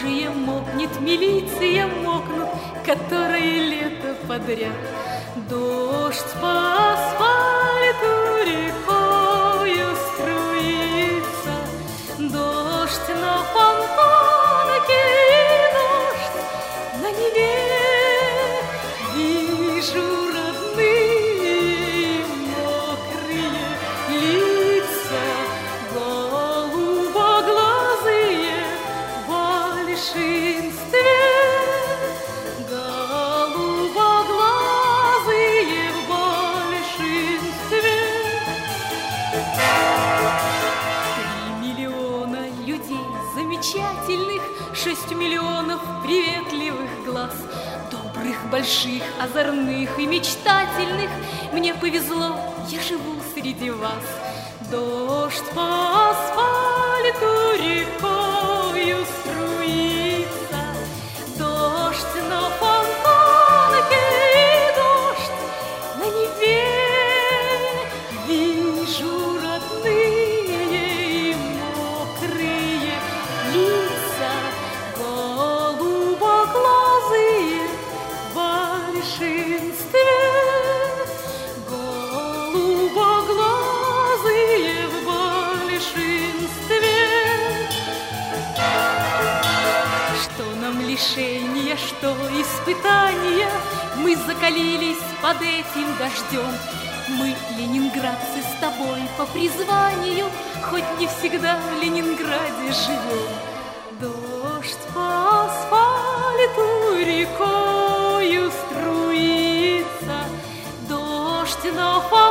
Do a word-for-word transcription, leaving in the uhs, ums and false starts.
оружие мокнет, милиция мокнут, которые лето подряд. Дождь по асфальту рекою струится, дождь на фонтанке и дождь на Неве. Вижу родные мокрые лица, голубоглазые в большинстве, голубоглазые в большинстве. Три миллиона людей замечательных, шесть миллионов приветливых глаз, добрых, больших, озорных и мечтательных. Мне повезло, я живу среди вас. Дождь по асфальту рекою струится, дождь на фонтанке и дождь на Неве. Вижу родные и мокрые лица, голубоглазые в большинстве, голубоглазые в большинстве. Что нам лишения, что испытания, мы закалились под этим дождем. Мы, ленинградцы, с тобой по призванию, хоть не всегда в Ленинграде живем. Дождь по асфальту рекою струится, дождь на фонтанке